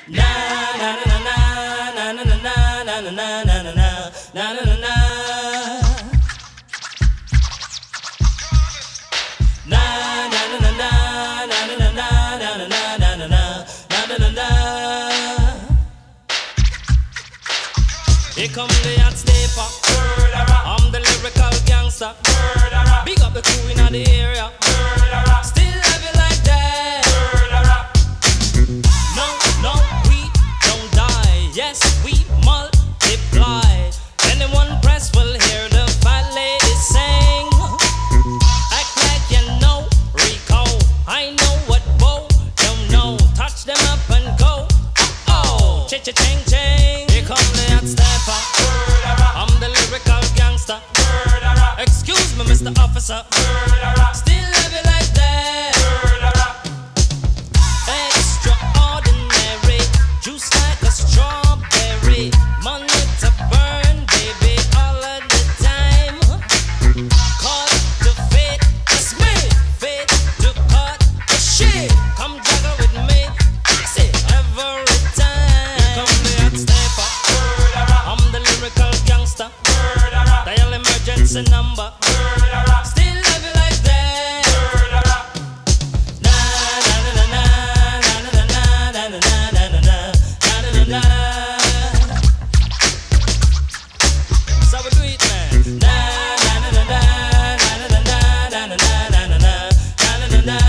Na na na na na na na na na na na na na na na. Na na na na na na na na na na na na na na. Here come the hot stepper. I'm the lyrical gangster. Big up the crew in the area. Still love you like that. No, no, we don't die. Yes, we multiply. Anyone press will hear the fat lady sing. Act like you know Rico. I know what Bo don't know. Touch them up and go. Oh, cha-cha-ching-ching. Here come the hot stepper. I'm the lyrical gangster. Excuse me, Mr. Officer. Still love you like that. Extraordinary. Juice like a strawberry. Money to burn, baby, all of the time. Cut to fit, it's me. Fit to cut the shit. Come juggle with me. Fix it every time. Here come the hot stepper. I'm the lyrical gangster. Dial emergency number. Still love you like that. Na na na na na na na na na na na na na. So we do it, man. Na na na na na na na na na na na na na na.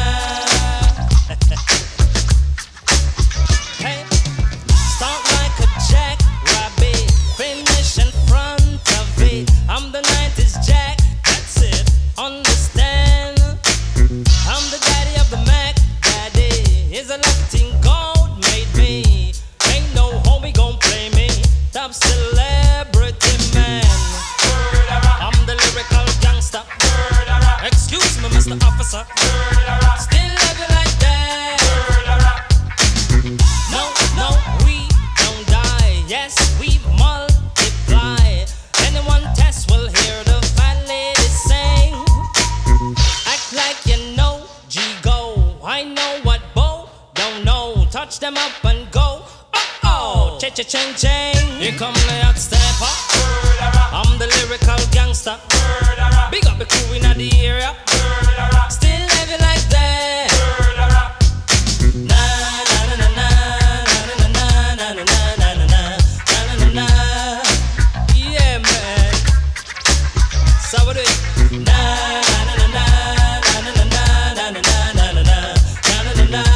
Hey, start like a jackrabbit, finish in front of it. I'm the 90s Jack, that's it, understand? I'm the daddy of the Mac, daddy. Is a Latin gold made me. Ain't no homie gon' play me. Top celebrity man. I'm the lyrical gangster. Excuse me, Mr. Officer. Still love you like that. No, no, we don't die. Yes, we multiply. Anyone test will hear the fat lady sing. Act like you know G-Go. I know what Bo don't know. Touch them up and go. Oh, cha-cha-ching-ching. Here come the hot stepper. I'm the lyrical gangster. Big up the crew in the area. Still love you like that. Na na na na na na na na na na na na na. Yeah, man. So we do it. Na na na na na na na na na na na na na.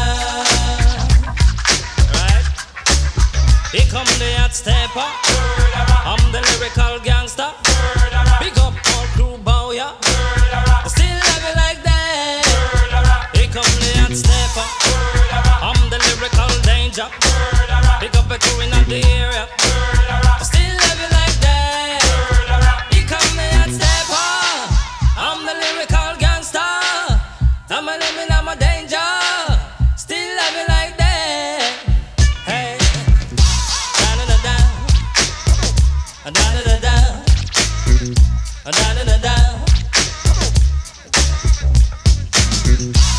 Right. Here come the hot stepper. I'm the lyrical gangster. Big up all crew bow ya. Still love you like that. Here come the hot stepper. I'm the lyrical danger. Big up the crew in the area. Still love you like that. Here come the hot stepper. I'm the lyrical gangster. I'm a living, I'm a danger. Still love you like that. Hey, da da da da, da da da da, da da da da.